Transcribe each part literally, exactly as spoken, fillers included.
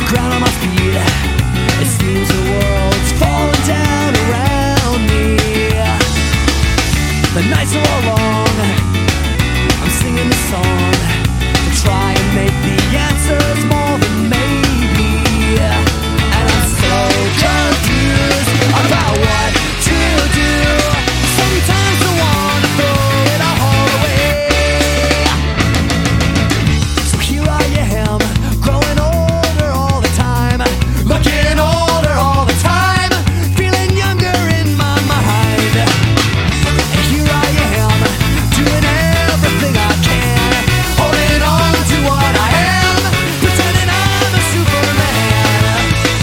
ground on my feet. It seems the world's falling down around me. The nights are all long, I'm singing the song to try and make the answers more than maybe. And I'm so confused about what to do. Sometimes I wanna throw it all away. So here I am, growing older all the time, looking older all the time, feeling younger in my mind. And here I am, doing everything I can, holding on to what I am, pretending I'm a Superman.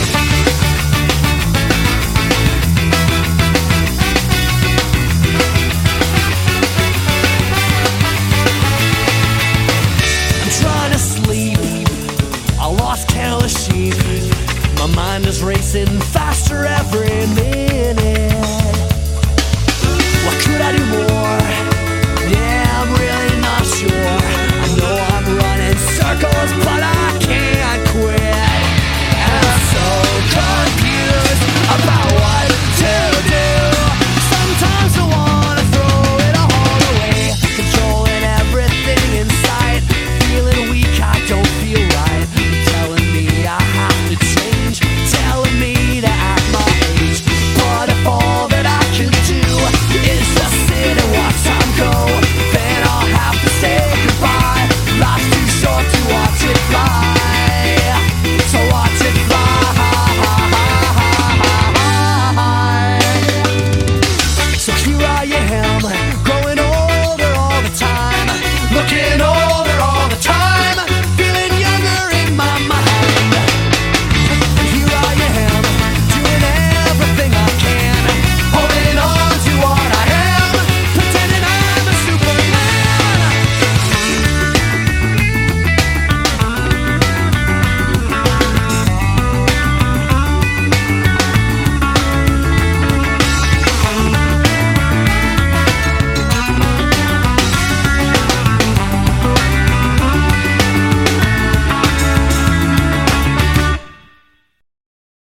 I'm trying to sleep, I lost count of sheep. My mind is racing faster every minute. What could I do more? Yeah, I'm really not sure. I know I'm running circles, but I can't quit. And I'm so confused about what to do. Sometimes I wanna throw it all away, controlling everything in sight, feeling weak, I don't feel right. You're telling me I have to change, telling me to act my age. But if all that I can do is just sit and watch time go, then I'll have to say goodbye. Life's too short to watch it fly, so watch it fly. So here I am, growing older all the time, looking older